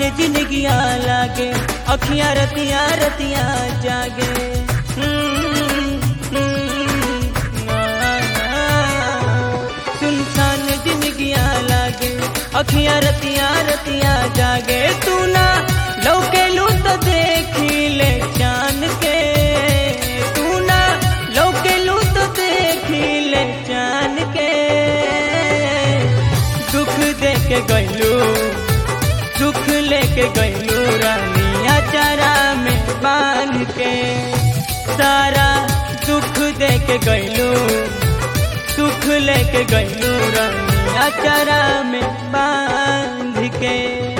जिंदगिया लागे अखियां रतियां रतियां जागे। सुनसान जिंदगिया लागे अखियां रतियां रतियां जागे। तू ना लौके लू तो देखी ले चान के, तू ना लौके लू तो देखी ले चान के। दुख दे के गइलू दुख लेके गइलू रानिया चारा में बांध के। सारा दुख दे के गइलू दुख लेके गइलू रानिया चारा में बांध के।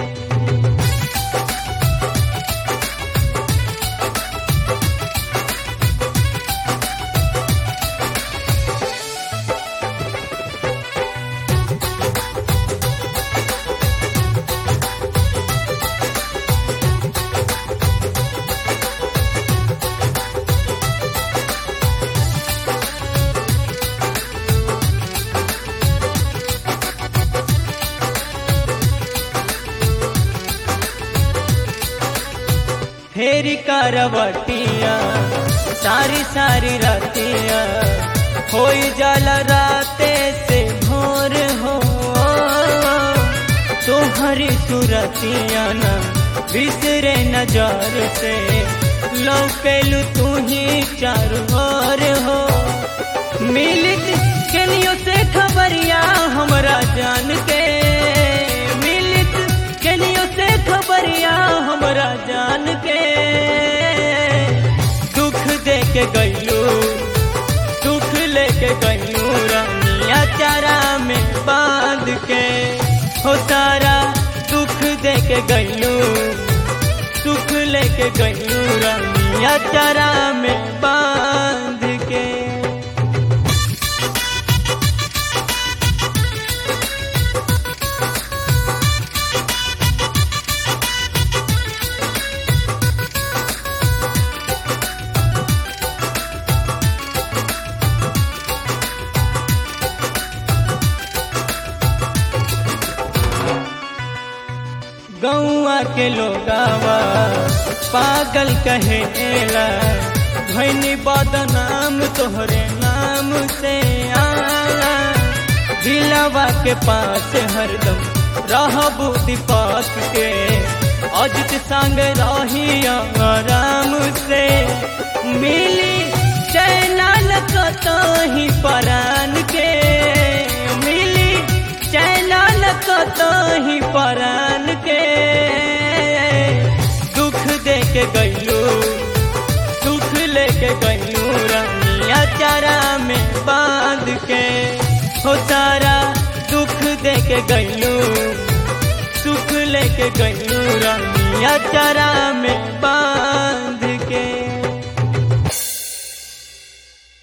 फेरी करवटिया सारी सारी रातिया होई जाला राते से भोर हो। तोहरी सूरतिया न बिसरे नजर से लौकेलू तू ही चारों ओर हो। मिलित केनियो से खबरिया हमरा जान के, मिलित केनियो से खबरिया हमरा जान के। दुख दे के गइलू दुख लेके गइलू रानिया चारा में बांध के। हो सारा दुख दे के गइलू दुख लेके गइलू रानिया चारा में बांध के। गौआ के लोगावा पागल कहेला भैनी बदनाम तोहरे नाम से। दिलवा के पास हरदम रहबू दीपक के अजित संग रही आराम से। मिली चैनल कतही परान के, मिली चैनल कतही परान के। दुख दे के गइलू दुख लेके गइलू रानिया चारा में बांध के। हो सारा दुख दे के गइलू दुख लेके गइलू रानिया चारा में बांध